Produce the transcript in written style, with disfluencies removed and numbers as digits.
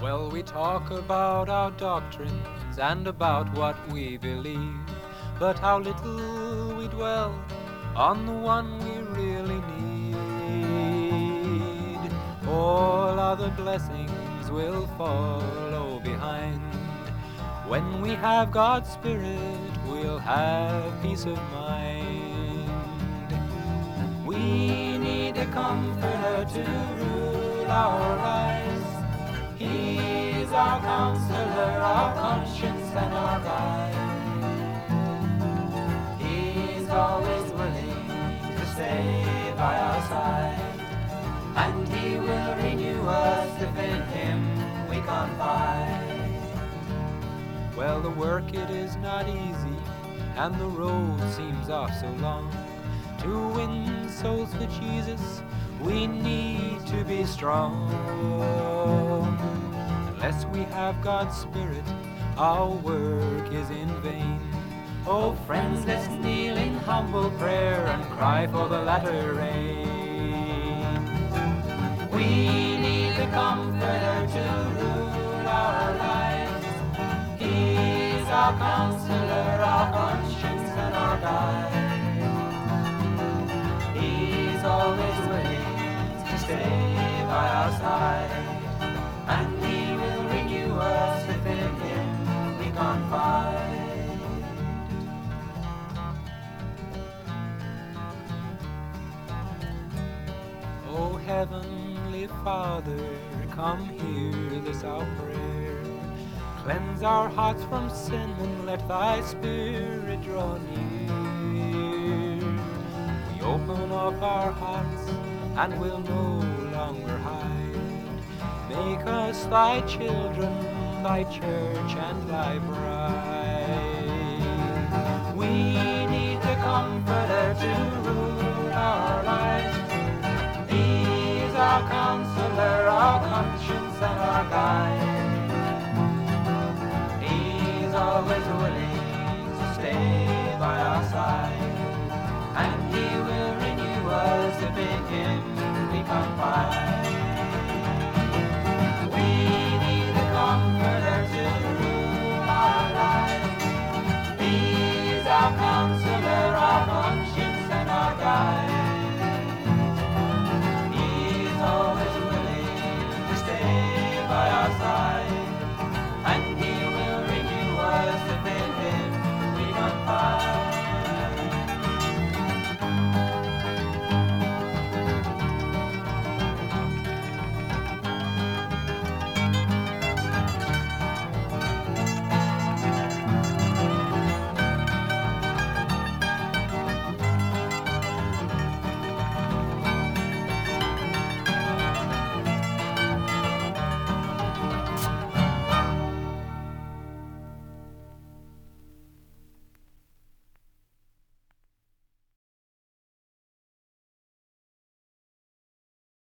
Well, we talk about our doctrines and about what we believe, but how little we dwell on the one we really need. All other blessings will follow behind. When we have God's Spirit, we'll have peace of mind. We need a comforter to rule our lives. He's our counselor, our conscience and our guide. He's always willing to stay by our side, and he will renew us if in him we confide. Well, the work it is not easy, and the road seems off so long. To win souls for Jesus, we need to be strong. Unless we have God's Spirit, our work is in vain. Oh, friends, let's kneel in humble prayer and cry for the latter rain. We need the Comforter to rule our lives. He's our counselor, our conscience and our guide. He's always willing to stay by our side, and he will renew us if in him we confide. Oh, Heavenly Father, come hear this our prayer. Cleanse our hearts from sin and let thy Spirit draw near. We open up our hearts and will no longer hide. Make us thy children, thy church and thy bride. We need the Comforter to rule our lives. He's our counselor, our conscience and our guide. He's always willing to stay by our side, and he will renew us if in him we confide.